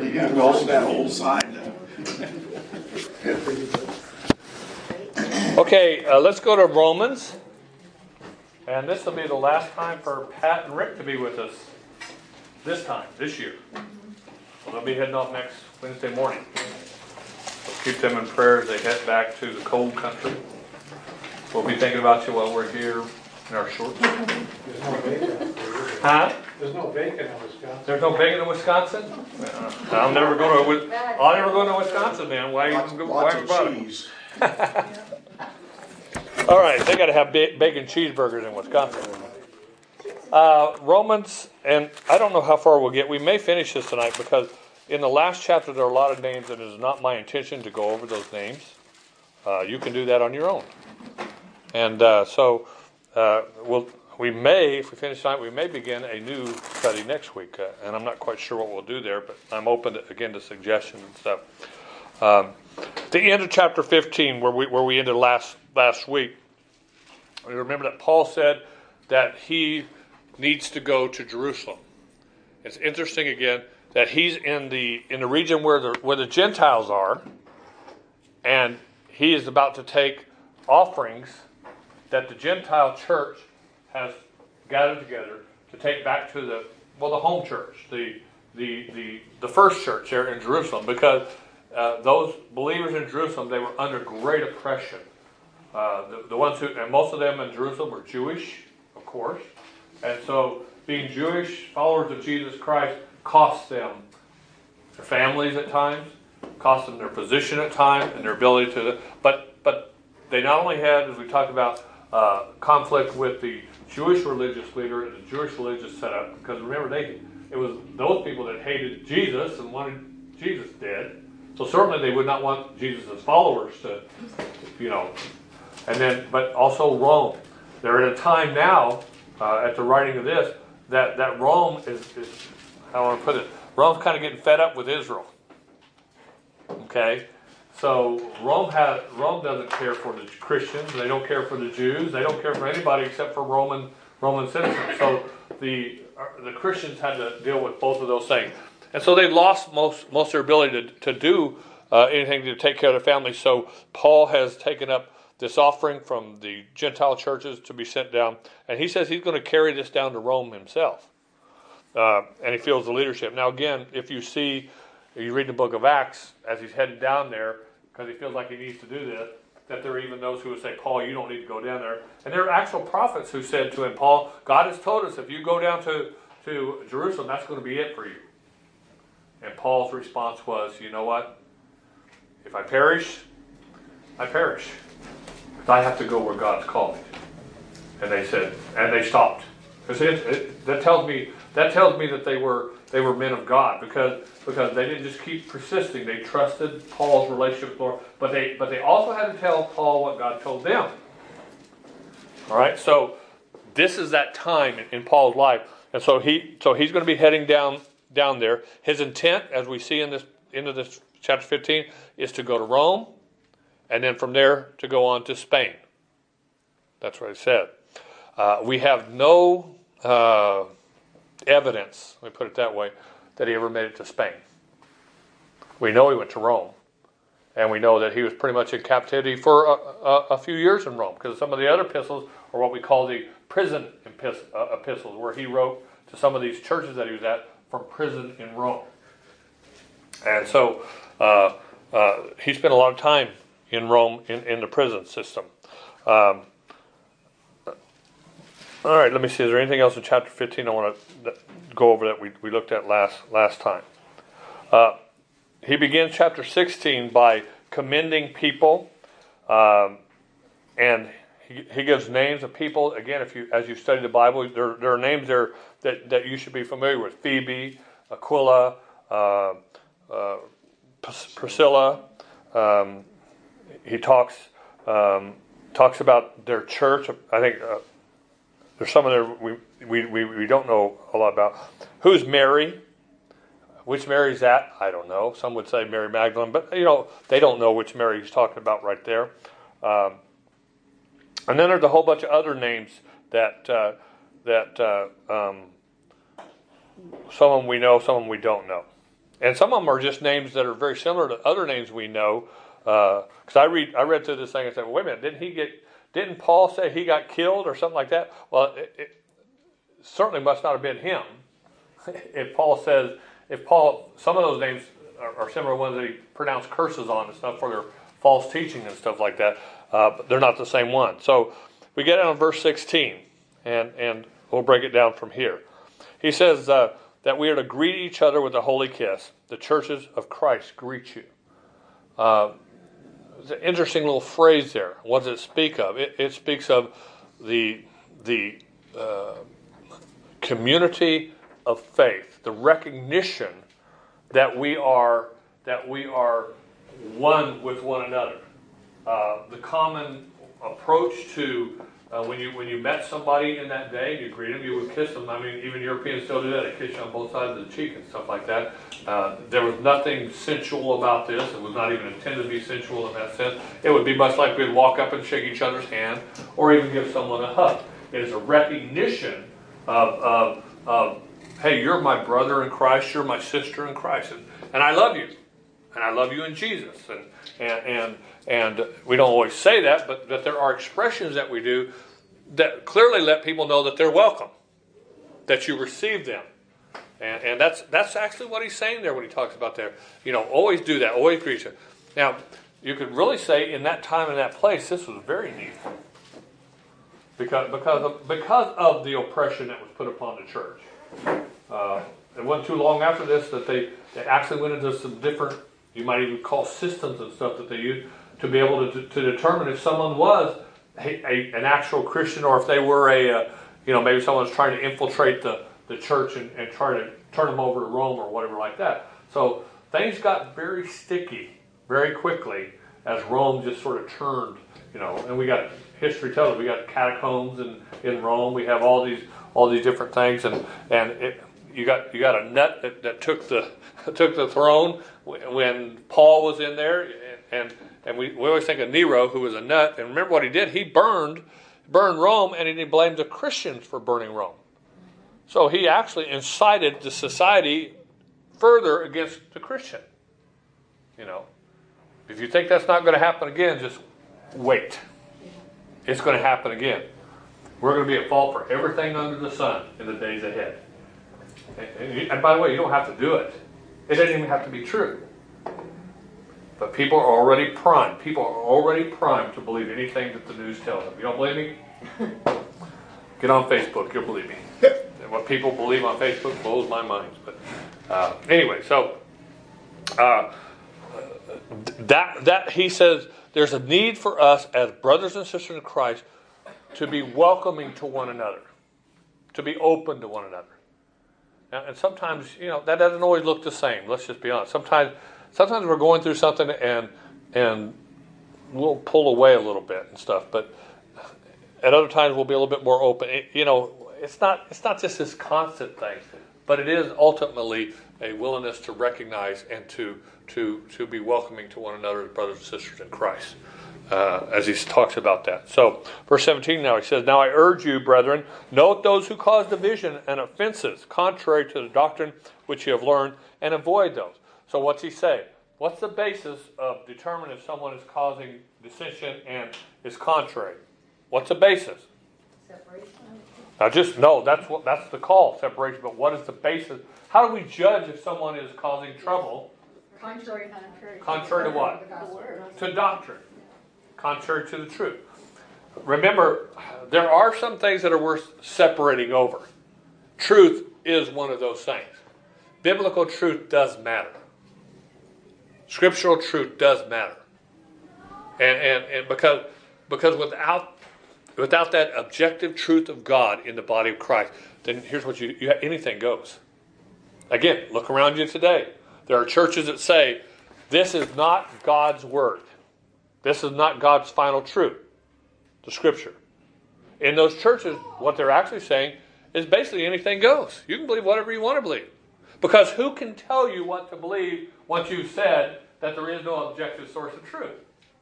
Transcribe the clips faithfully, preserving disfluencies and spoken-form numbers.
You got to hold that whole side. Okay, uh, let's go to Romans. And this will be the last time for Pat and Rick to be with us this time, this year. Well, they'll be heading off next Wednesday morning. So keep them in prayer as they head back to the cold country. We'll be thinking about you while we're here in our shorts. There's no bacon. Huh? There's no bacon in Wisconsin. There's no bacon in Wisconsin? Uh, I'll never go to I'll never go to Wisconsin, man. Why Lots, even go? lots Why of bother? cheese. All right, they got to have ba- bacon cheeseburgers in Wisconsin. Uh, Romans, and I don't know how far we'll get. We may finish this tonight because in the last chapter there are a lot of names, and it is not my intention to go over those names. Uh, you can do that on your own. And uh, so uh, we'll, we may, if we finish tonight, we may begin a new study next week. Uh, and I'm not quite sure what we'll do there, but I'm open, to, again, to suggestions and stuff. Um, the end of chapter fifteen, where we where we ended last last week, we remember that Paul said that he needs to go to Jerusalem. It's interesting again that he's in the in the region where the where the Gentiles are, and he is about to take offerings that the Gentile church has gathered together to take back to the well the home church, the the the, the first church there in Jerusalem, because uh, those believers in Jerusalem, they were under great oppression. Uh, the, the ones who, and most of them in Jerusalem were Jewish, of course, and so being Jewish followers of Jesus Christ cost them their families at times, cost them their position at times, and their ability to. But but they not only had, as we talked about, uh, conflict with the Jewish religious leader and the Jewish religious setup, because remember they it was those people that hated Jesus and wanted Jesus dead. So certainly they would not want Jesus' followers to, you know. And then, but also Rome. They're at a time now, uh, at the writing of this, that, that Rome is, is, how I want to put it, Rome's kind of getting fed up with Israel. Okay? So Rome has, Rome doesn't care for the Christians, they don't care for the Jews, they don't care for anybody except for Roman Roman citizens. So the the Christians had to deal with both of those things. And so they lost most most of their ability to, to do uh, anything to take care of their families. So Paul has taken up this offering from the Gentile churches to be sent down. And he says he's going to carry this down to Rome himself. Uh, and he feels the leadership. Now again, if you see, if you read the book of Acts, as he's headed down there, because he feels like he needs to do this, that there are even those who would say, Paul, you don't need to go down there. And there are actual prophets who said to him, Paul, God has told us if you go down to, to Jerusalem, that's going to be it for you. And Paul's response was, you know what? If I perish, I perish. Because I have to go where God's called me. And they said, and they stopped. Because it, it, that tells me that tells me that they were they were men of God, because because they didn't just keep persisting. They trusted Paul's relationship with the Lord, but they but they also had to tell Paul what God told them. All right, so this is that time in, in Paul's life, and so he so he's going to be heading down down there. His intent, as we see in this into this chapter fifteen, is to go to Rome, and then from there to go on to Spain. That's what he said. Uh, we have no uh, evidence, let me put it that way, that he ever made it to Spain. We know he went to Rome, and we know that he was pretty much in captivity for a, a, a few years in Rome, because some of the other epistles are what we call the prison epistles, where he wrote to some of these churches that he was at from prison in Rome. And so uh, uh, he spent a lot of time in Rome in, in the prison system. Um, all right, let me see. Is there anything else in chapter fifteen I want to go over that we, we looked at last last time? Uh, he begins chapter sixteen by commending people, um, and he, he gives names of people. Again, if you as you study the Bible, there, there are names there that, that you should be familiar with: Phoebe, Aquila, uh, uh, Priscilla. Um, he talks um, talks about their church. I think. Uh, There's some of there we, we, we, we don't know a lot about. Who's Mary? Which Mary is that? I don't know. Some would say Mary Magdalene, but you know they don't know which Mary he's talking about right there. Um, and then there's a whole bunch of other names that uh, that uh, um, some of them we know, some of them we don't know. And some of them are just names that are very similar to other names we know. Because uh, I read, I read through this thing and said, well, wait a minute, didn't he get? Didn't Paul say he got killed or something like that? Well, it, it certainly must not have been him. If Paul says, if Paul, some of those names are, are similar ones that he pronounced curses on and stuff for their false teaching and stuff like that. Uh, but they're not the same one. So we get down to verse sixteen, and and we'll break it down from here. He says. Uh, that we are to greet each other with a holy kiss. The churches of Christ greet you. Uh, it's an interesting little phrase there. What does it speak of? It, it speaks of the, the uh, community of faith, the recognition that we are, that we are one with one another. Uh, the common approach to Uh, when you when you met somebody in that day, you greet them, you would kiss them. I mean, even Europeans still do that. They kiss you on both sides of the cheek and stuff like that. Uh, there was nothing sensual about this. It was not even intended to be sensual in that sense. It would be much like we'd walk up and shake each other's hand or even give someone a hug. It is a recognition of, of, of hey, you're my brother in Christ, you're my sister in Christ, and, and I love you. And I love you in Jesus. And, and, and And we don't always say that, but that there are expressions that we do that clearly let people know that they're welcome, that you receive them. And, and that's that's actually what he's saying there when he talks about there. You know, always do that, always greet you. Now, you could really say in that time and that place, this was very needful. Because, because, of, because of the oppression that was put upon the church. Uh, it wasn't too long after this that they, they actually went into some different, you might even call systems and stuff that they used, to be able to, to determine if someone was a, a, an actual Christian or if they were a, uh, you know, maybe someone was trying to infiltrate the, the church and, and try to turn them over to Rome or whatever like that. So things got very sticky very quickly as Rome just sort of turned, you know, and we got, history tells us, we got catacombs in, in Rome, we have all these all these different things, and, and it, you got you got a nut that, that took the took the throne when Paul was in there, and, and And we, we always think of Nero, who was a nut. And remember what he did? He burned burned Rome, and he blamed the Christians for burning Rome. So he actually incited the society further against the Christian. You know, if you think that's not going to happen again, just wait. It's going to happen again. We're going to be at fault for everything under the sun in the days ahead. And, and, and by the way, you don't have to do it. It doesn't even have to be true. But people are already primed. People are already primed to believe anything that the news tells them. You don't believe me? Get on Facebook. You'll believe me. And what people believe on Facebook blows my mind. But uh, anyway, so uh, that that he says there's a need for us as brothers and sisters in Christ to be welcoming to one another, to be open to one another. Now, and sometimes, you know, that doesn't always look the same. Let's just be honest. Sometimes. Sometimes we're going through something and and we'll pull away a little bit and stuff, but at other times we'll be a little bit more open. It, you know, it's not it's not just this constant thing, but it is ultimately a willingness to recognize and to to to be welcoming to one another as brothers and sisters in Christ, uh, as he talks about that. So, verse seventeen now, he says, "Now I urge you, brethren, note those who cause division and offenses, contrary to the doctrine which you have learned, and avoid those." So what's he say? What's the basis of determining if someone is causing dissension and is contrary? What's the basis? Separation. Now just no, that's what that's the call, separation. But what is the basis? How do we judge if someone is causing trouble? Contrary, contrary. Contrary to what? The word. To doctrine. Contrary to the truth. Remember, there are some things that are worth separating over. Truth is one of those things. Biblical truth does matter. Scriptural truth does matter. And and, and because because without without that objective truth of God in the body of Christ, then here's what you, you have, anything goes. Again, look around you today. There are churches that say, this is not God's word. This is not God's final truth, the Scripture. In those churches, what they're actually saying is basically anything goes. You can believe whatever you want to believe. Because who can tell you what to believe once you've said that there is no objective source of truth?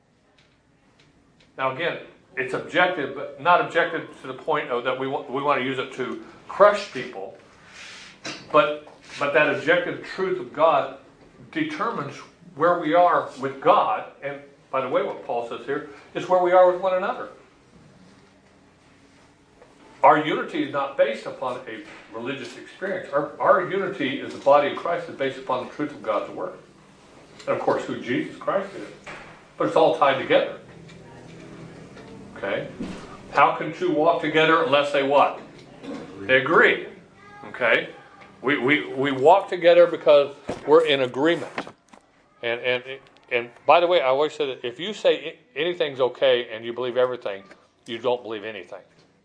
Now again, it's objective, but not objective to the point of that we want, we want to use it to crush people. But but that objective truth of God determines where we are with God, and by the way, what Paul says here is where we are with one another. Our unity is not based upon a religious experience. Our, our unity as the body of Christ is based upon the truth of God's Word. And of course, who Jesus Christ is. But it's all tied together. Okay? How can two walk together unless they what? They agree. Okay? We, we, we walk together because we're in agreement. And, and, and by the way, I always say that if you say anything's okay and you believe everything, you don't believe anything.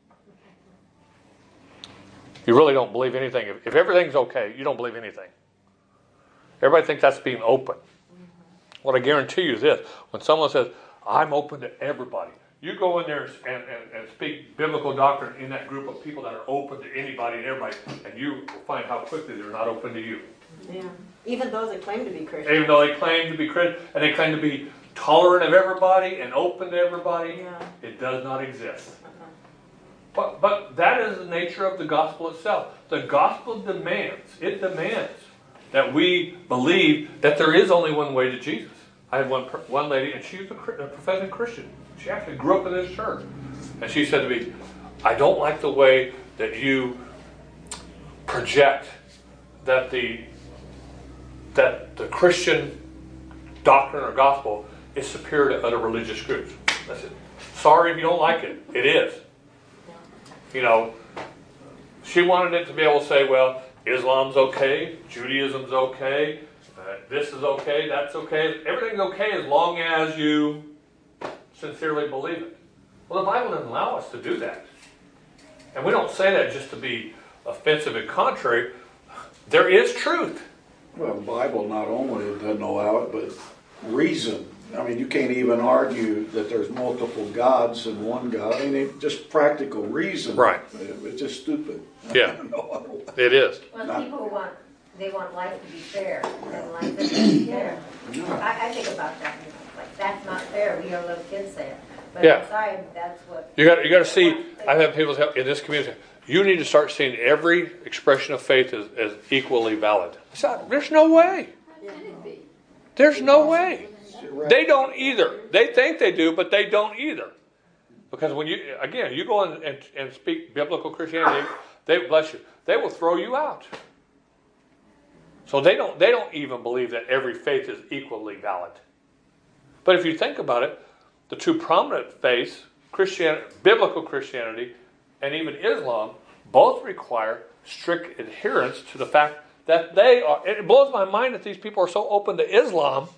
You really don't believe anything. If, if everything's okay, you don't believe anything. Everybody thinks that's being open. What I guarantee you is this. When someone says, I'm open to everybody, you go in there and, and, and speak biblical doctrine in that group of people that are open to anybody and everybody, and you will find how quickly they're not open to you. Yeah. Even those that claim to be Christians. Even though they claim to be Christian, and they claim to be tolerant of everybody and open to everybody, Yeah. it does not exist. But, but that is the nature of the gospel itself. The gospel demands, it demands that we believe that there is only one way to Jesus. I had one one lady, and she was a, a professing Christian. She actually grew up in this church. And she said to me, I don't like the way that you project that the, that the Christian doctrine or gospel is superior to other religious groups. I said, sorry if you don't like it. It is. You know, she wanted it to be able to say, well, Islam's okay, Judaism's okay, uh, this is okay, that's okay. Everything's okay as long as you sincerely believe it. Well, the Bible doesn't allow us to do that. And we don't say that just to be offensive and contrary. There is truth. Well, the Bible not only doesn't allow it, but reason. I mean, you can't even argue that there's multiple gods and one God. I mean, it, just practical reason. Right. It's just stupid. Yeah. No, It is. Well, people want, they want life to be fair, and life isn't fair. I, I think about that, you know, like, that's not fair, we hear little kids say it. But Yeah. inside, that's what... You got you got to see, I've had people tell in this community, you need to start seeing every expression of faith as, as equally valid. I said, there's no way. There's no way. They don't either. They think they do, but they don't either. Because when you, again, you go in and, and speak biblical Christianity, they bless you. They will throw you out. So they don't, they don't even believe that every faith is equally valid. But if you think about it, the two prominent faiths, Christianity, biblical Christianity, and even Islam, both require strict adherence to the fact that they are. It blows my mind that these people are so open to Islam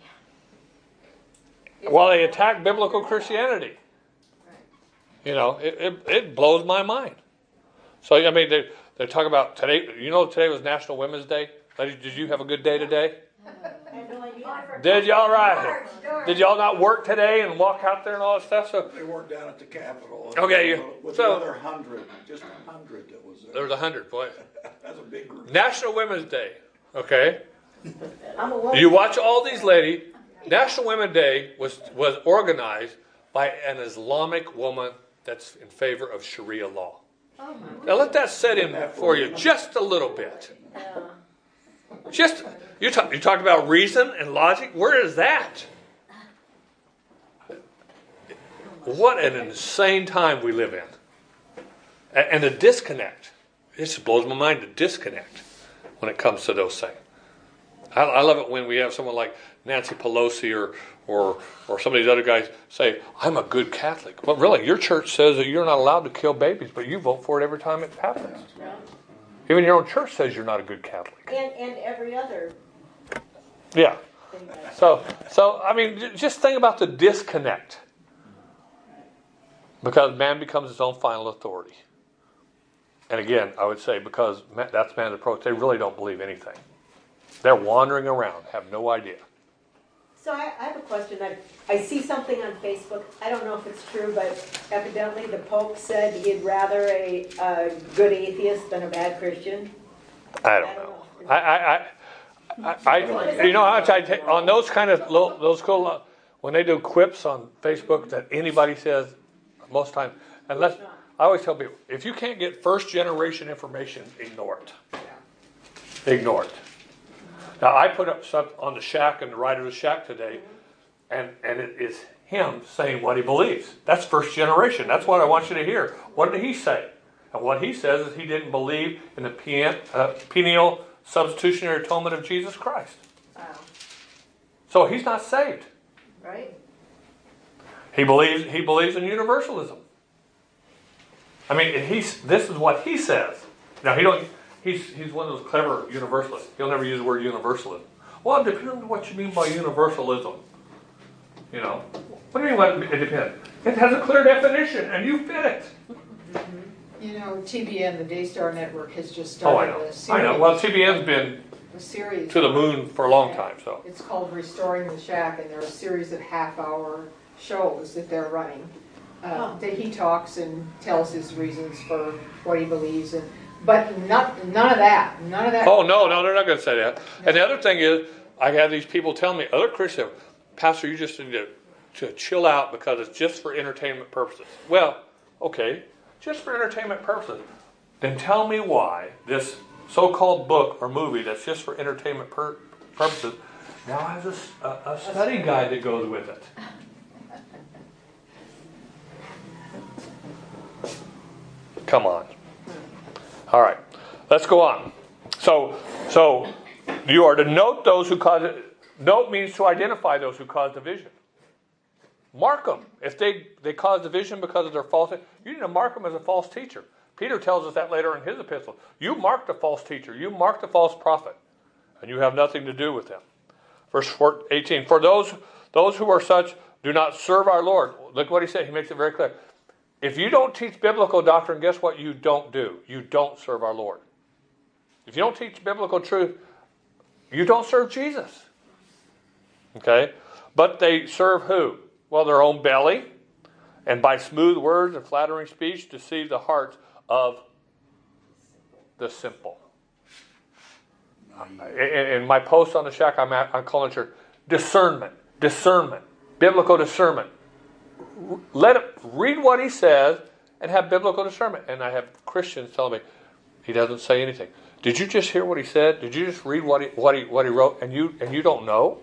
while they attack biblical Christianity. You know, it, it, it blows my mind. So, I mean, they, they talk about today. You know, today was National Women's Day. Ladies, did you have a good day today? I had no idea. Did y'all right? Did y'all not work today and walk out there and all that stuff? So They weren't down at the Capitol. Okay, you- With so- the other hundred, just a hundred that was there. there was a hundred. Boy, That's a big group. National Women's Day. Okay, I'm a woman. you watch all these ladies. National Women's Day was was organized by an Islamic woman that's in favor of Sharia law. Now let that set in for you just a little bit. Just you talk you talk about reason and logic. Where is that? What an insane time we live in. And, and the disconnect. It just blows my mind, the disconnect when it comes to those things. I, I love it when we have someone like Nancy Pelosi or, or or some of these other guys say, I'm a good Catholic. Well, really, your church says that you're not allowed to kill babies, but you vote for it every time it happens. Even your own church says you're not a good Catholic. And, and every other Yeah. thing that So, so I mean, j- just think about the disconnect. Because man becomes his own final authority. And again, I would say because ma- that's man's approach, they really don't believe anything. They're wandering around, have no idea. So I, I have a question. I, I see something on Facebook. I don't know if it's true, but evidently the Pope said he'd rather a, a good atheist than a bad Christian. I don't know. I, I, I, I, I you know how much I take on those kind of little, those cool uh, when they do quips on Facebook that anybody says most times. Unless I always tell people, if you can't get first generation information, ignore it. Ignore it. Now, I put up stuff on the shack and the right of the shack today, and, and it is him saying what he believes. That's first generation. That's what I want you to hear. What did he say? And what he says is he didn't believe in the pen, uh, penial substitutionary atonement of Jesus Christ. Wow. So he's not saved. Right? He believes he believes in universalism. I mean, he's this is what he says. Now he don't. He's he's one of those clever universalists. He'll never use the word universalism. Well, it depends on what you mean by universalism. You know, what do you mean? What it depends? It has a clear definition, and you fit it. You know, T B N, the Daystar Network, has just Oh, I started know. a series. I know. Well, T B N's been a series to the moon for a long time, so. It's called Restoring the Shack, and there are a series of half-hour shows that they're running. Uh, that he talks and tells his reasons for what he believes, and but not none of that, none of that. Oh no, no, they're not going to say that. And the other thing is, I have these people tell me, other Christians, Pastor, you just need to, to chill out because it's just for entertainment purposes. Well, okay, just for entertainment purposes. Then tell me why this so-called book or movie that's just for entertainment pur- purposes now has a, a, a study guide that goes with it. Come on. All right, let's go on. So, so you are to note those who cause it. Note means to identify those who cause division. Mark them. If they, they cause division because of their false, you need to mark them as a false teacher. Peter tells us that later in his epistle. You mark the false teacher. You mark the false prophet. And you have nothing to do with them. Verse eighteen. For those, those who are such do not serve our Lord. Look what he said. He makes it very clear. If you don't teach biblical doctrine, guess what you don't do? You don't serve our Lord. If you don't teach biblical truth, you don't serve Jesus. Okay? But they serve who? Well, their own belly, and by smooth words and flattering speech deceive the hearts of the simple. In, in my post on the shack, I'm, at, I'm calling church discernment, discernment, biblical discernment. Let it read what he says and have biblical discernment. And I have Christians telling me he doesn't say anything. Did you just hear what he said? Did you just read what he what he what he wrote and you and you don't know?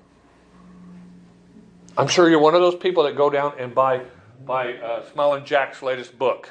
I'm sure you're one of those people that go down and buy buy uh, Smiling Jack's latest book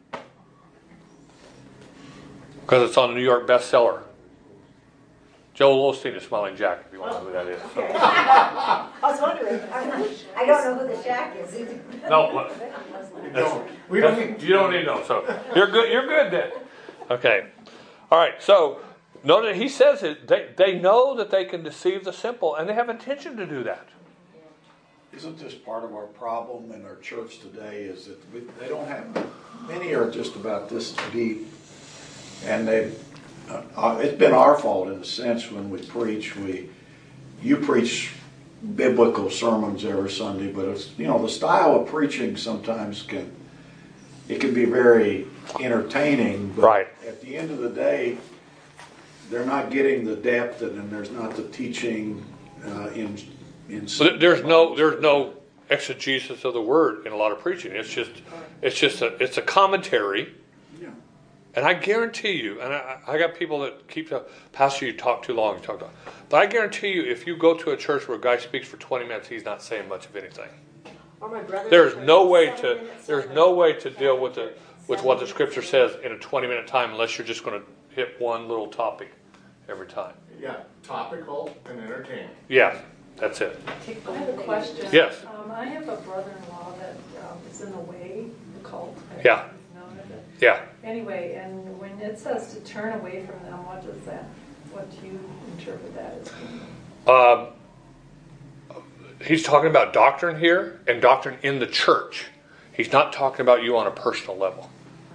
because it's on the New York bestseller. Joel Osteen is Smiling Jack, if you want to know who that is. So. I was wondering. I don't know who the shack is either. No, what? That's, We don't that's- you don't need to know. So you're good. You're good then. Okay. All right. So note that he says it. They they know that they can deceive the simple, and they have intention to do that. Isn't this part of our problem in our church today is that we, they don't have, many are just about this deep, and they, uh, it's been our fault in a sense when we preach, we, you preach biblical sermons every Sunday, but it's, you know, the style of preaching sometimes can, it can be very entertaining, but Right. at the end of the day, they're not getting the depth and then there's not the teaching uh, in In So there's no there's no exegesis of the word in a lot of preaching. It's just it's just a it's a commentary. Yeah. And I guarantee you, and I, I got people that keep telling, Pastor, you talk too long, you talk too long. But I guarantee you, if you go to a church where a guy speaks for twenty minutes, he's not saying much of anything. Or my brother. There's no way to there's no way to deal with the with what the scripture says in a twenty minute time unless you're just going to hit one little topic every time. Yeah, topical and entertaining. Yeah, that's it. I have a question. Yes. Um, I have a brother-in-law that um, is in the way, the cult. I don't Yeah. know if you've known of it. Yeah. Anyway, and when it says to turn away from them, what does that, what do you interpret that as being? Um, he's talking about doctrine here and doctrine in the church. He's not talking about you on a personal level.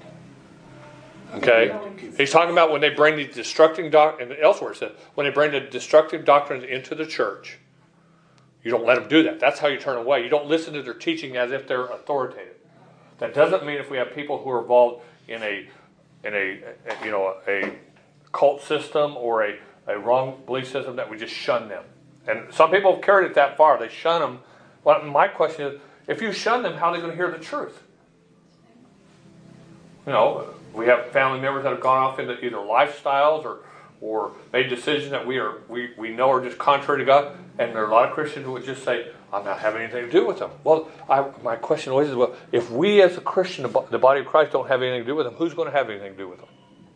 Okay? He's talking about when they bring these destructive doctrines, and elsewhere it says, when they bring the destructive doctrines into the church, you don't let them do that. That's how you turn away. You don't listen to their teaching as if they're authoritative. That doesn't mean if we have people who are involved in a, in a, you know, a cult system or a, a wrong belief system that we just shun them. And some people have carried it that far. They shun them. Well, my question is, if you shun them, how are they going to hear the truth? You know, we have family members that have gone off into either lifestyles or, or made decisions that we are we, we know are just contrary to God, and there are a lot of Christians who would just say, I'm not having anything to do with them. Well, I, my question always is, well, if we as a Christian, the body of Christ, don't have anything to do with them, who's going to have anything to do with them?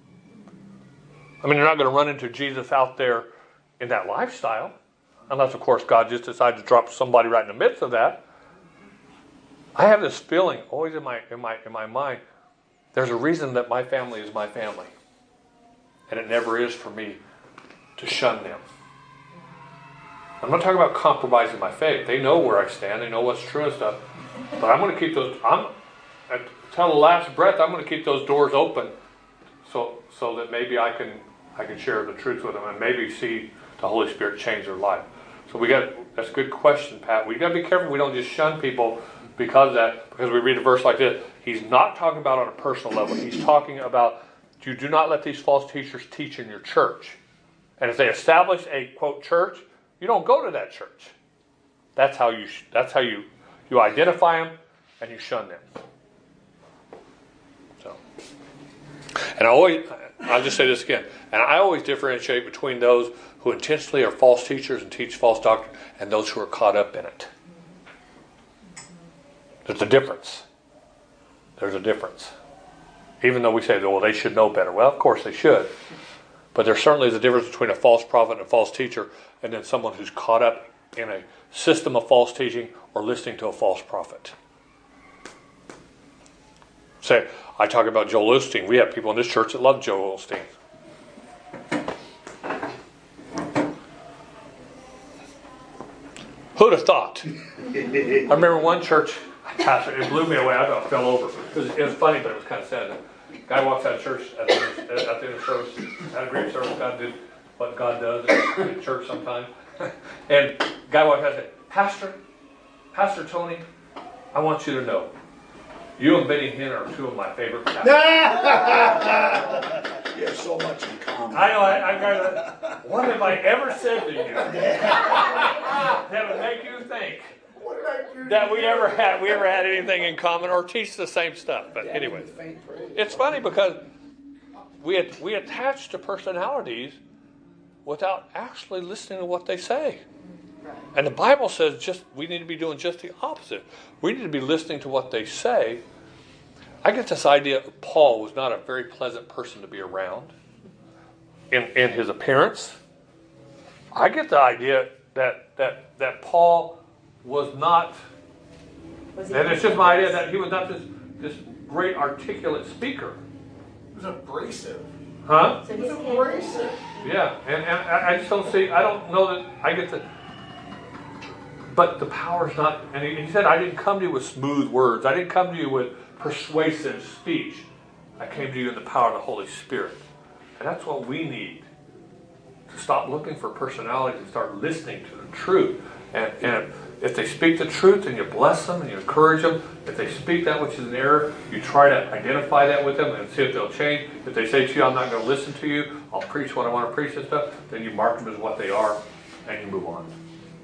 I mean, you're not going to run into Jesus out there in that lifestyle, unless, of course, God just decides to drop somebody right in the midst of that. I have this feeling always in my in my in my mind. There's a reason that my family is my family, and it never is for me to shun them. I'm not talking about compromising my faith. They know where I stand. They know what's true and stuff. But I'm going to keep those. I'm until the last breath. I'm going to keep those doors open, so so that maybe I can I can share the truth with them and maybe see the Holy Spirit change their life. So we got that's a good question, Pat. We got to be careful. We don't just shun people because of that because we read a verse like this. He's not talking about on a personal level. He's talking about you do not let these false teachers teach in your church. And if they establish a quote church, you don't go to that church. That's how you that's how you you identify them and you shun them. So, and I always I'll just say this again. And I always differentiate between those who intentionally are false teachers and teach false doctrine and those who are caught up in it. There's a difference. There's a difference. Even though we say, well, they should know better. Well, of course they should. But there certainly is a difference between a false prophet and a false teacher and then someone who's caught up in a system of false teaching or listening to a false prophet. Say, I talk about Joel Osteen. We have people in this church that love Joel Osteen. Who'd have thought? I remember one church, it blew me away. I thought I fell over. It was, it was funny, but it was kind of sad. The guy walks out of church at the, at the end of service, had a great service. God did what God does in church sometimes. And guy walks out and said, Pastor, Pastor Tony, I want you to know, you and Benny Hinn are two of my favorite pastors. You have so much in common. I know, I, I got what have I ever said to you that would make you think that we ever had we ever had anything in common or teach the same stuff? But anyway, it's funny because we we attach to personalities without actually listening to what they say. And the Bible says just we need to be doing just the opposite. We need to be listening to what they say. I get this idea that Paul was not a very pleasant person to be around in, in his appearance. I get the idea that that that Paul was not, Was he and it's just my idea that he was not this this great articulate speaker. It was abrasive. Huh? So It he's was abrasive. Yeah, and, and I I just don't see, I don't know that I get the, but the power's not, and he, he said, I didn't come to you with smooth words. I didn't come to you with persuasive speech. I came to you in the power of the Holy Spirit. And that's what we need. To stop looking for personalities and start listening to the truth. And, and if they speak the truth, then you bless them and you encourage them. If they speak that which is an error, you try to identify that with them and see if they'll change. If they say to you, I'm not going to listen to you, I'll preach what I want to preach and stuff, then you mark them as what they are and you move on.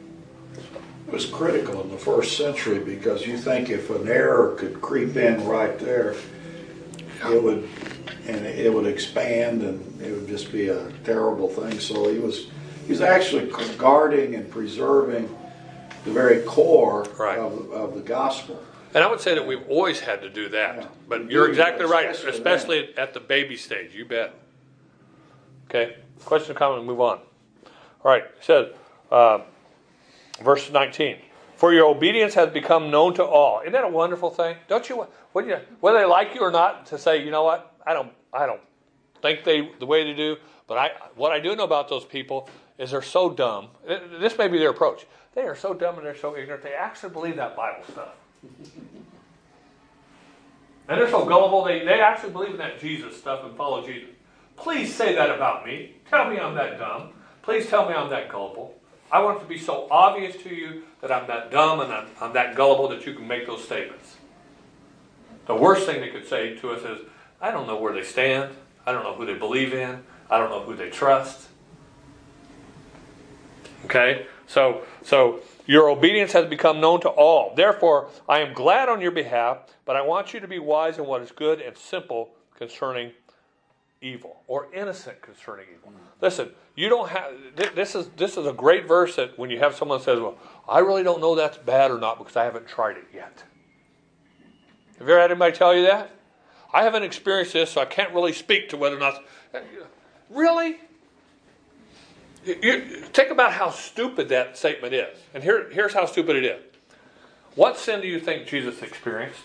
It was critical in the first century because you think if an error could creep in right there, it would, and it would expand and it would just be a terrible thing. So he was, he was actually guarding and preserving the very core Right. of, of the gospel. And I would say that we've always had to do that. Yeah. But you're exactly right, Especially especially at the baby stage. You bet. Okay, question, comment, move on. All right, it says, uh, verse nineteen, for your obedience has become known to all. Isn't that a wonderful thing? Don't you, wouldn't you, whether they like you or not, to say, you know what, I don't, I don't think they the way they do, but I, what I do know about those people is they're so dumb. This may be their approach. They are so dumb and they're so ignorant. They actually believe that Bible stuff. And they're so gullible, they, they actually believe in that Jesus stuff and follow Jesus. Please say that about me. Tell me I'm that dumb. Please tell me I'm that gullible. I want it to be so obvious to you that I'm that dumb and I'm, I'm that gullible that you can make those statements. The worst thing they could say to us is, I don't know where they stand. I don't know who they believe in. I don't know who they trust. Okay? So, so your obedience has become known to all. Therefore, I am glad on your behalf, but I want you to be wise in what is good and simple concerning evil or innocent concerning evil. Listen, you don't have, this is this is a great verse that when you have someone that says, well, I really don't know that's bad or not because I haven't tried it yet. Have you ever had anybody tell you that? I haven't experienced this, so I can't really speak to whether or not. Really? You, you, think about how stupid that statement is. And here, here's how stupid it is. What sin do you think Jesus experienced?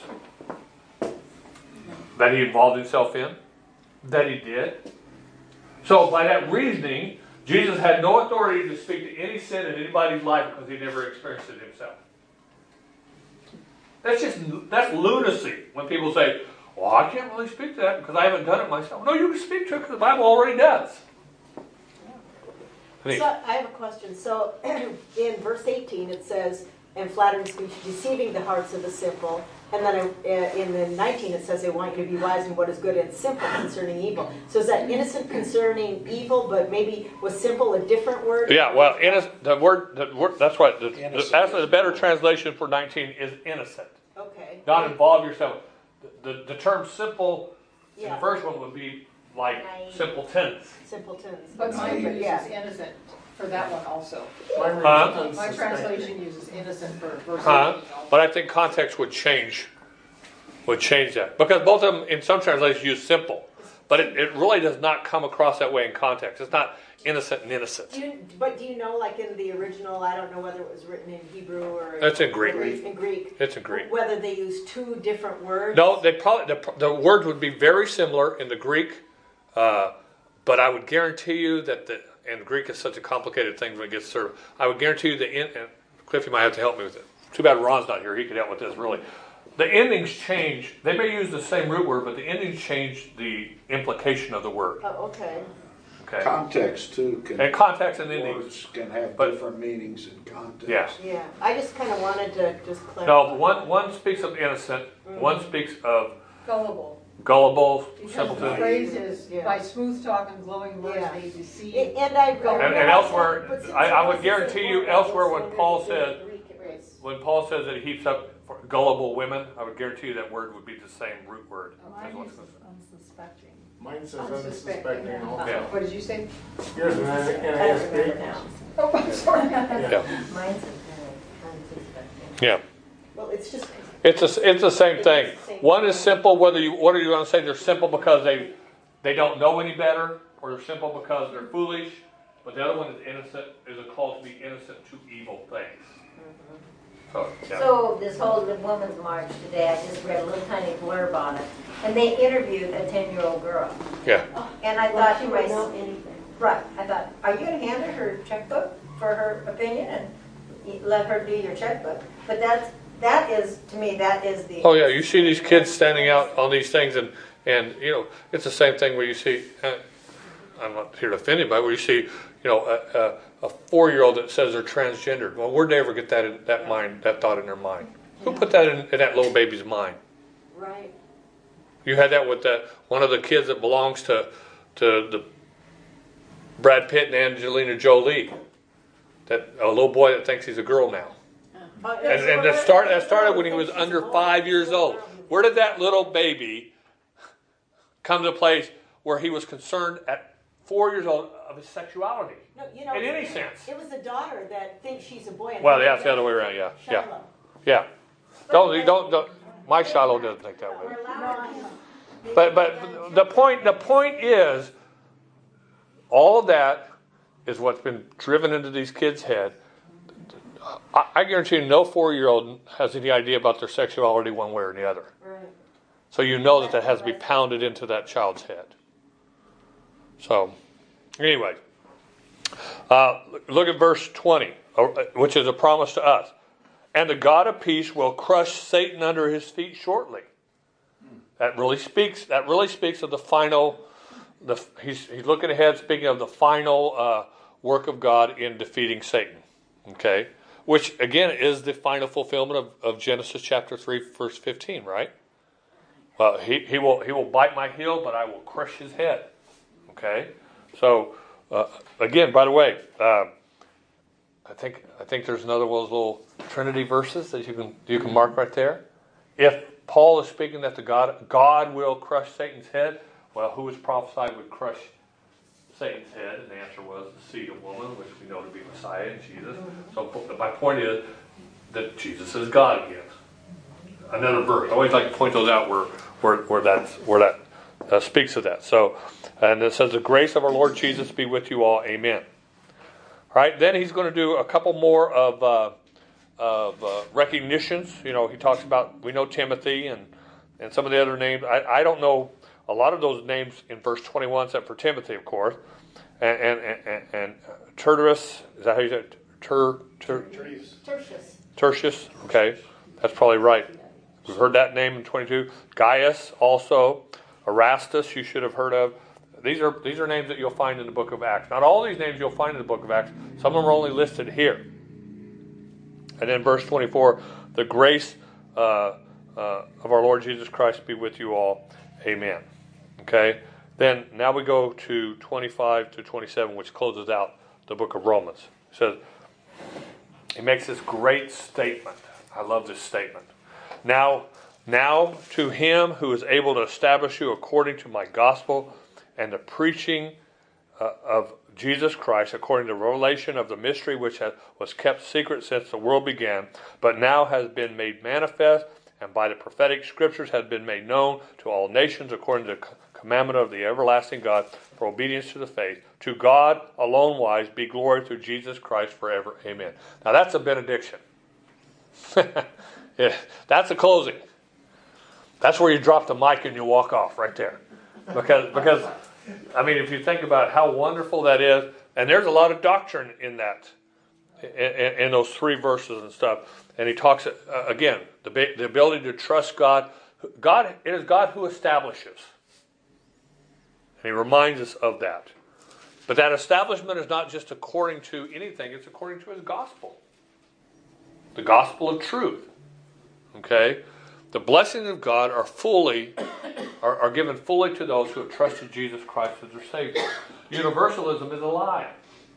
That he involved himself in? That he did? So by that reasoning, Jesus had no authority to speak to any sin in anybody's life because he never experienced it himself. That's just, that's lunacy when people say, well, I can't really speak to that because I haven't done it myself. No, you can speak to it because the Bible already does. So I have a question. So in verse eighteen it says, and flattering speech, deceiving the hearts of the simple. And then uh, in the nineteen it says, they want you to be wise in what is good and simple concerning evil. So is that innocent concerning evil, but maybe was simple a different word? Yeah, well, innocent, the word, the word that's right. The, the, actually, the better translation for nineteen is innocent. Okay. Not involve yourself. The, the, the term simple in Yeah. the first one would be like Naive. simpletons. Simpletons. But mine uses Yeah. innocent for that one also. Mine reads Huh? My unsuspecting. translation uses innocent for verse Huh? eighteen also. But I think context would change, would change that. Because both of them, in some translations, use simple. But it, it really does not come across that way in context. It's not innocent and innocent. Do you, but do you know, like in the original, I don't know whether it was written in Hebrew or... It's in Greek. In Greek. It's in Greek. Whether they use two different words? No, they probably the, the words would be very similar in the Greek, uh, but I would guarantee you that the and Greek is such a complicated thing when it gets served. I would guarantee you the in, and Cliff, you might have to help me with it. Too bad Ron's not here; he could help with this. Really, the endings change. They may use the same root word, but the endings change the implication of the word. Oh, okay. Okay, Context too can, and context and endings. words can have But- different meanings in context. Yeah. Yeah, I just kind of wanted to just clarify. No, one one speaks of innocent. One speaks of Gullible. gullible, Because the simpleton. phrase is, Yeah. by smooth talk and glowing words Yeah. they deceive. And and I... And- And, and elsewhere, I, I would guarantee you, elsewhere when Paul said, says... when Paul says that he heaps up for gullible women, I would guarantee you that word would be the same root word. as Mine what's is in it. unsuspecting. Mine says Unsuspecting. unsuspecting also. Yeah. What did you say? Here's an I don't remember N A S B. now. Oh, I'm sorry. Yeah, Mine's unsuspecting. yeah. Well, it's just... It's a, it's the same thing. One is simple. Whether you what are you going to say? They're simple because they they don't know any better, or they're simple because they're foolish. But the other one is innocent. Is a call to be innocent to evil things. So, yeah. So this whole Women's March today, I just read a little tiny blurb on it, and they interviewed a ten-year-old girl. Yeah. And I Well, thought she to would know myself, anything. right, I thought, are you going to hand her her checkbook for her opinion and y- let her do your checkbook? But that's, that is, to me, that is the... Oh yeah, you see these kids standing out on these things, and and you know it's the same thing where you see. Uh, I'm not here to offend anybody. Where you see, you know, a, a, a four-year-old that says they're transgendered. Well, where'd they ever get that in, that mind, that thought in their mind? Who put that in, in that little baby's mind? Right. You had that with that one of the kids that belongs to to the Brad Pitt and Angelina Jolie. That a little boy that thinks he's a girl now. And, and that started that started when he was under five years old. Where did that little baby come to a place where he was concerned at four years old of his sexuality? No, you know, In any sense. It was the daughter that thinks she's a boy. and Well, her yeah, name it's the other is way around. Yeah, yeah, Shiloh. yeah. Don't you don't, don't my Shiloh doesn't think that way. We're No, allowed I know. But but the point the point is, all of that is what's been driven into these kids' head. I, I guarantee you, no four-year-old has any idea about their sexuality one way or the other. Right. So you know that that has to be pounded into that child's head. So, anyway, uh, look at verse twenty, uh, which is a promise to us. And the God of peace will crush Satan under his feet shortly. That really speaks. That really speaks of the final. The he's he's looking ahead, speaking of the final uh, work of God in defeating Satan. Okay, which again is the final fulfillment of, of Genesis chapter three, verse fifteen. Right. Well, he he will he will bite my heel, but I will crush his head. Okay. So uh, again, by the way, uh, I think I think there's another one of those little Trinity verses that you can you can mark right there. If Paul is speaking that the God God will crush Satan's head, Well, who was prophesied would crush Satan's head? And the answer was the seed of woman, which we know to be Messiah and Jesus. So my point is that Jesus is God again. Another verse. I always like to point those out where where, where, that's, where that uh, speaks of that. So, and it says, the grace of our Lord Jesus be with you all. Amen. All right, then he's going to do a couple more of, uh, of uh, recognitions. You know, he talks about, we know Timothy and, and some of the other names. I, I don't know a lot of those names in verse twenty-one, except for Timothy, of course. And, and, and, and Tertius, is that how you say it? Ter, ter, Tertius. Tertius, okay. That's probably right. We've heard that name in twenty-two. Gaius also. Erastus you should have heard of. These are these are names that you'll find in the book of Acts. Not all these names you'll find in the book of Acts. Some of them are only listed here. And then verse twenty-four, the grace uh, uh, of our Lord Jesus Christ be with you all. Amen. Okay. Then now we go to twenty-five to twenty-seven, which closes out the book of Romans. It says, he makes this great statement. I love this statement. Now, now to him who is able to establish you according to my gospel and the preaching uh, of Jesus Christ, according to the revelation of the mystery which has, was kept secret since the world began, but now has been made manifest, and by the prophetic scriptures has been made known to all nations according to the commandment of the everlasting God for obedience to the faith. To God alone wise be glory through Jesus Christ forever. Amen. Now that's a benediction. Yeah, that's a closing. That's where you drop the mic and you walk off right there. Because, because I mean, if you think about how wonderful that is, and there's a lot of doctrine in that, in, in, in those three verses and stuff. And he talks, uh, again, the, the ability to trust God. God, it is God who establishes. And he reminds us of that. But that establishment is not just according to anything, it's according to his gospel. The gospel of truth. Okay? The blessings of God are fully, are, are given fully to those who have trusted Jesus Christ as their Savior. Universalism is a lie.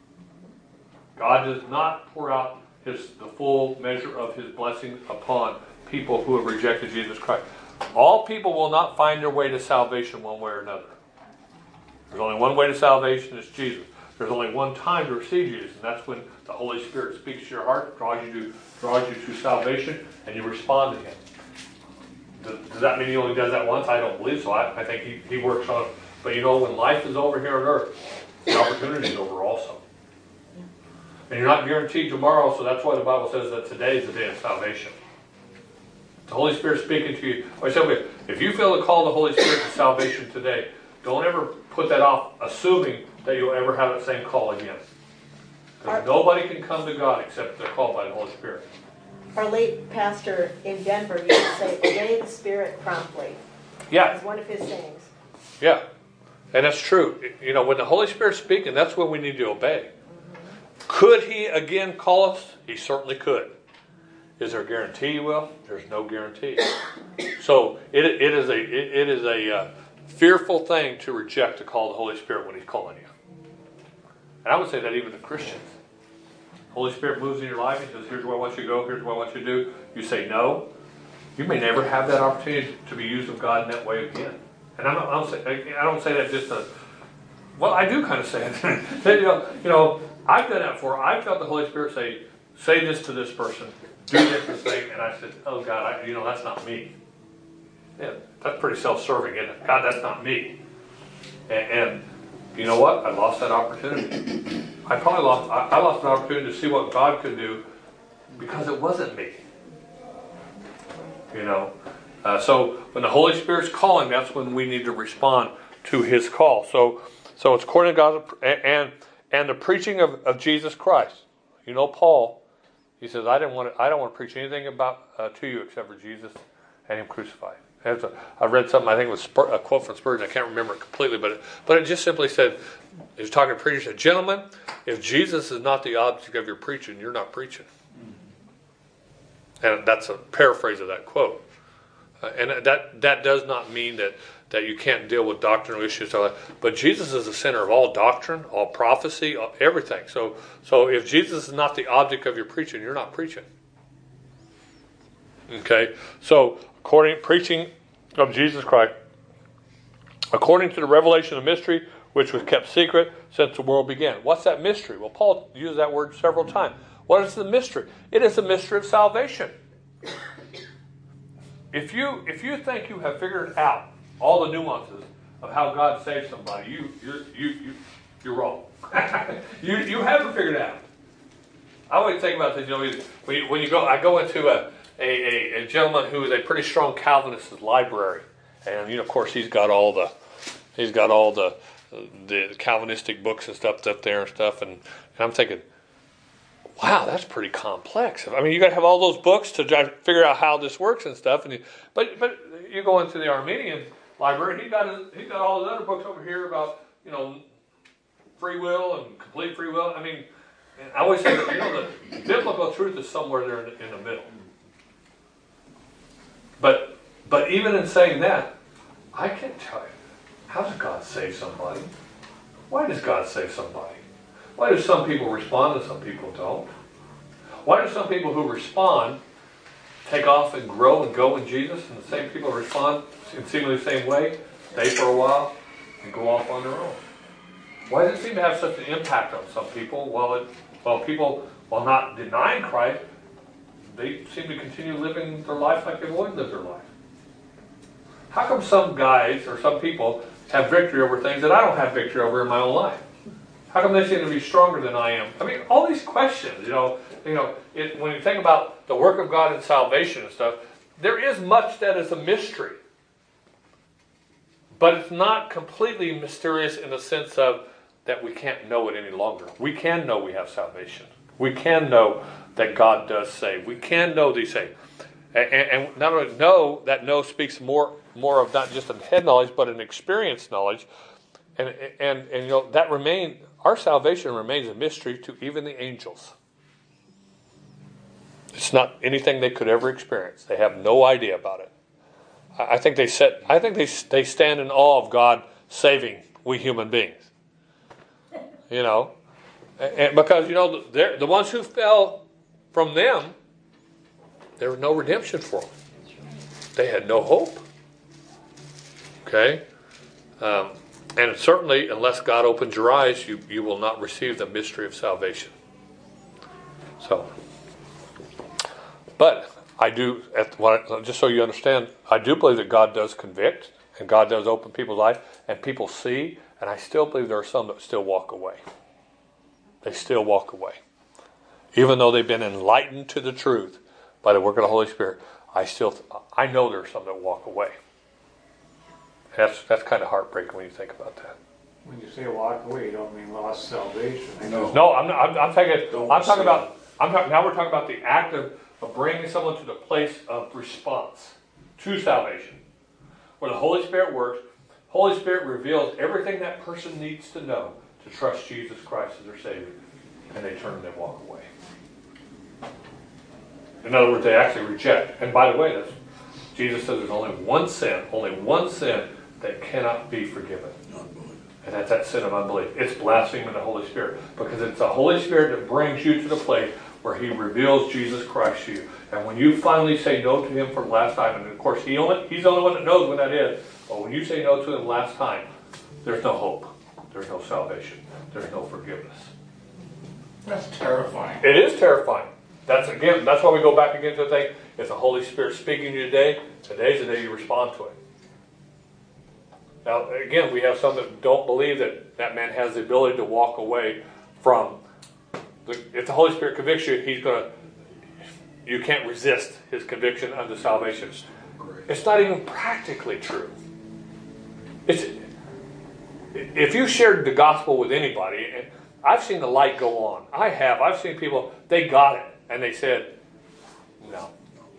God does not pour out his, the full measure of his blessings upon people who have rejected Jesus Christ. All people will not find their way to salvation one way or another. There's only one way to salvation, it's Jesus. There's only one time to receive Jesus, and that's when the Holy Spirit speaks to your heart, draws you to, draws you to salvation, and you respond to him. Does, does that mean he only does that once? I don't believe so. I, I think he, he works on it. But you know, when life is over here on earth, the opportunity is over also. And you're not guaranteed tomorrow, so that's why the Bible says that today is the day of salvation. The Holy Spirit speaking to you. I said, if you feel the call of the Holy Spirit to salvation today, don't ever put that off, assuming that you'll ever have that same call again. Because nobody can come to God except they're called by the Holy Spirit. Our late pastor in Denver used to say, obey the Spirit promptly. Yeah. That was one of his sayings. Yeah. And that's true. You know, when the Holy Spirit's speaking, that's when we need to obey. Mm-hmm. Could he again call us? He certainly could. Is there a guarantee he will? There's no guarantee. So it, it is a, it, it is a uh, fearful thing to reject the call of the Holy Spirit when he's calling you. And I would say that even to Christians. Holy Spirit moves in your life and says, here's where I want you to go, here's what I want you to do. You say no. You may never have that opportunity to be used of God in that way again. And I'm not, I, don't say, I don't say that just to, well, I do kind of say it. you, know, you know, I've done that before. I felt the Holy Spirit say, say this to this person, do this and thing. And I said, oh God, I, you know, that's not me. Yeah, that's pretty self-serving, isn't it? God, that's not me. And, and you know what? I lost that opportunity. I probably lost, I, I lost an opportunity to see what God could do because it wasn't me. You know? Uh, so when the Holy Spirit's calling, that's when we need to respond to his call. So so it's according to God's, and, and the preaching of, of Jesus Christ. You know, Paul, he says, I didn't want to, I don't want to preach anything about uh, to you except for Jesus and him crucified. A, I read something, I think it was Spur, a quote from Spurgeon, I can't remember it completely, but it, but it just simply said, he was talking to preachers, said, gentlemen, if Jesus is not the object of your preaching, you're not preaching. And that's a paraphrase of that quote. Uh, and that that does not mean that, that you can't deal with doctrinal issues, but Jesus is the center of all doctrine, all prophecy, all, everything. So so if Jesus is not the object of your preaching, you're not preaching. Okay, so according preaching of Jesus Christ, according to the revelation of mystery, which was kept secret since the world began. What's that mystery? Well, Paul used that word several times. What is the mystery? It is the mystery of salvation. If you if you think you have figured out all the nuances of how God saves somebody, you you're you you you're wrong. you you haven't figured it out. I always think about this. You know, when you, when you go, I go into a, a a gentleman who is a pretty strong Calvinist library, and you know, of course, he's got all the he's got all the the Calvinistic books and stuff up there and stuff, and, and I'm thinking, wow, that's pretty complex. I mean, you got to have all those books to try to figure out how this works and stuff. And you, but but you go into the Armenian library, he got his, he got all his other books over here about you know free will and complete free will. I mean, I always say that you know the biblical truth is somewhere there in the, in the middle. But but even in saying that, I can't tell you, how does God save somebody? Why does God save somebody? Why do some people respond and some people don't? Why do some people who respond take off and grow and go in Jesus, and the same people respond in seemingly the same way, stay for a while, and go off on their own? Why does it seem to have such an impact on some people, while it, while people, while not denying Christ, they seem to continue living their life like they've always lived their life? How come some guys or some people have victory over things that I don't have victory over in my own life? How come they seem to be stronger than I am? I mean, all these questions, you know, you know, it, when you think about the work of God in salvation and stuff, there is much that is a mystery. But it's not completely mysterious in the sense of that we can't know it any longer. We can know we have salvation. We can know that God does save. We can know these things. And, and not only know, that know speaks more more of not just an head knowledge, but an experience knowledge. And, and, and you know, that remain, our salvation remains a mystery to even the angels. It's not anything they could ever experience. They have no idea about it. I think they set, I think they they stand in awe of God saving we human beings. You know, and because you know they're the ones who fell from them, there was no redemption for them. They had no hope. Okay, um, and certainly, unless God opens your eyes, you you will not receive the mystery of salvation. So, but I do, at what, just so you understand, I do believe that God does convict, and God does open people's eyes, and people see, and I still believe there are some that still walk away. They still walk away. Even though they've been enlightened to the truth by the work of the Holy Spirit, I still, I know there are some that walk away. That's that's kind of heartbreaking when you think about that. When you say walk away, you don't mean lost salvation. No. No, I'm not, I'm, I'm talking. Don't I'm talking say about. I'm talking now. We're talking about the act of, of bringing someone to the place of response to salvation, where the Holy Spirit works. Holy Spirit reveals everything that person needs to know to trust Jesus Christ as their Savior, and they turn and they walk away. In other words, they actually reject. And by the way, that's, Jesus says there's only one sin, only one sin that cannot be forgiven. And that's that sin of unbelief. It's blaspheming the Holy Spirit. Because it's the Holy Spirit that brings you to the place where He reveals Jesus Christ to you. And when you finally say no to Him for the last time, and of course he only, He's the only one that knows when that is, but when you say no to Him last time, there's no hope. There's no salvation. There's no forgiveness. That's terrifying. It is terrifying. That's again. That's why we go back again to the thing. If the Holy Spirit speaking to you today, today's the day you respond to it. Now, again, we have some that don't believe that that man has the ability to walk away from. The, if the Holy Spirit convicts you, He's going to. You can't resist His conviction unto salvation. It's not even practically true. It's if you shared the gospel with anybody, and I've seen the light go on. I have. I've seen people. They got it. And they said, no.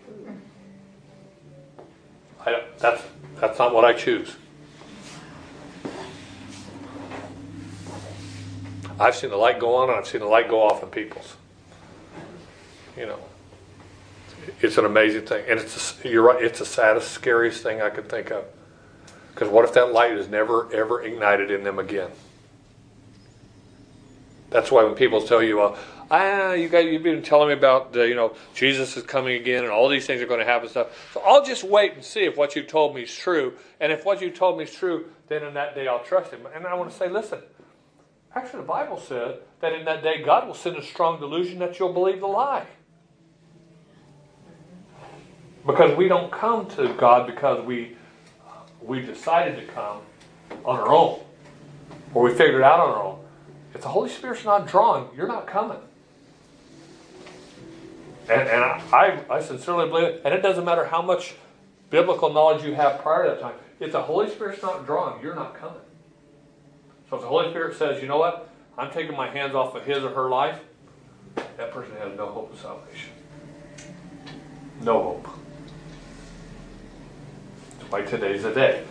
I don't, that's, that's not what I choose. I've seen the light go on and I've seen the light go off in people's. You know. It's an amazing thing. And it's, a, you're right, it's the saddest, scariest thing I could think of. Because what if that light is never, ever ignited in them again? That's why when people tell you, uh, ah, you guys, you've been telling me about, uh, you know, Jesus is coming again and all these things are going to happen and stuff. So I'll just wait and see if what you told me is true. And if what you told me is true, then in that day I'll trust him. And I want to say, listen, actually the Bible said that in that day God will send a strong delusion that you'll believe the lie. Because we don't come to God because we we decided to come on our own. Or we figured it out on our own. If the Holy Spirit's not drawing, you're not coming. And, and I, I, I sincerely believe it. And it doesn't matter how much biblical knowledge you have prior to that time. If the Holy Spirit's not drawing, you're not coming. So if the Holy Spirit says, you know what? I'm taking my hands off of his or her life, that person has no hope of salvation. No hope. That's why today's the day.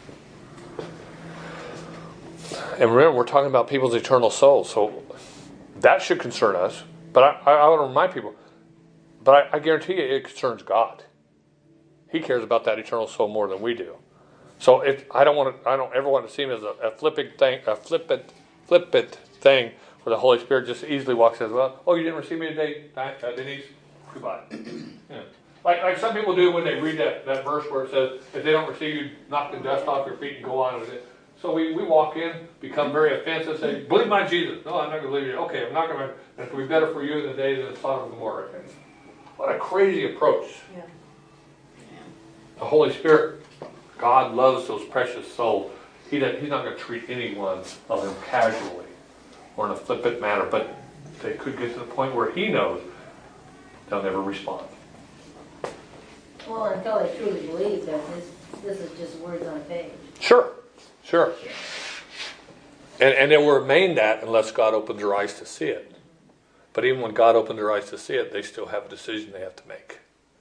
And remember, we're talking about people's eternal souls, so that should concern us. But I, I, I want to remind people, but I, I guarantee you it concerns God. He cares about that eternal soul more than we do. So if I don't want to, I don't ever want to see him as a, a flippant thing, a flippant, flippant thing, where the Holy Spirit just easily walks in. Well, oh, you didn't receive me today, uh, Denise? Goodbye. Yeah. Like, like some people do when they read that, that verse where it says, if they don't receive you, knock the dust off your feet and go on with it. So we, we walk in, become very offensive, say, believe my Jesus. No, I'm not going to believe you. Okay, I'm not going to. It's going to be better for you in the day than Sodom and Gomorrah. What a crazy approach. Yeah. The Holy Spirit, God loves those precious souls. He does, he's not going to treat any one of them casually or in a flippant manner, but they could get to the point where he knows they'll never respond. Well, until they truly believe that this, this is just words on a page. Sure, sure. And, and it will remain that unless God opens their eyes to see it. But even when God opens their eyes to see it, they still have a decision they have to make.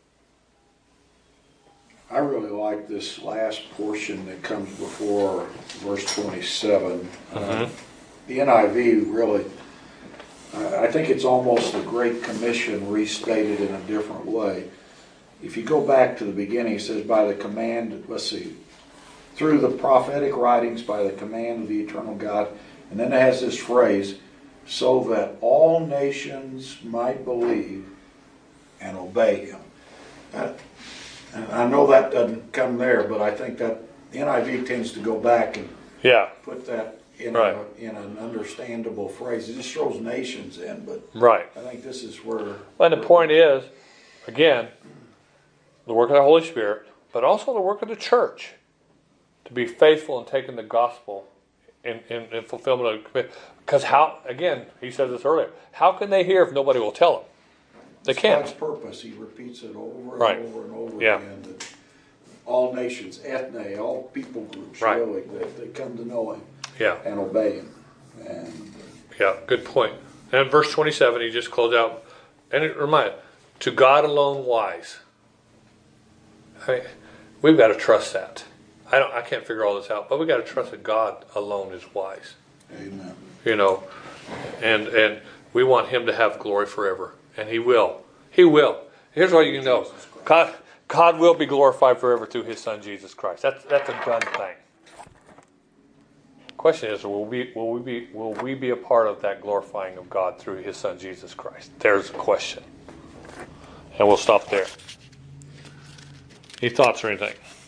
I really like this last portion that comes before verse twenty-seven. Mm-hmm. Uh, the N I V really, uh, I think it's almost the Great Commission restated in a different way. If you go back to the beginning, it says, by the command, let's see, through the prophetic writings, by the command of the eternal God. And then it has this phrase, so that all nations might believe and obey him. That, and I know that doesn't come there, but I think that the N I V tends to go back and yeah. put that in, right. a, in an understandable phrase. It just throws nations in, but right. I think this is where... Well, and the point is, again, the work of the Holy Spirit, but also the work of the church to be faithful in taking the gospel in, in, in fulfillment of the commitment. Because how, again, he said this earlier, how can they hear if nobody will tell them? They can't. God's purpose, he repeats it over and right. over and over yeah. again. That all nations, ethne, all people groups, right. really, they, they come to know him yeah. and obey him. And yeah, good point. And in verse twenty-seven, he just closed out, and it reminded, to God alone wise. I mean, we've got to trust that. I don't. I can't figure all this out, but we've got to trust that God alone is wise. Amen. You know, and and we want him to have glory forever. And he will. He will. Here's what you can know. God, God will be glorified forever through his son, Jesus Christ. That's that's a done thing. Question is, will we will we be will we be a part of that glorifying of God through his son, Jesus Christ? There's a question. And we'll stop there. Any thoughts or anything?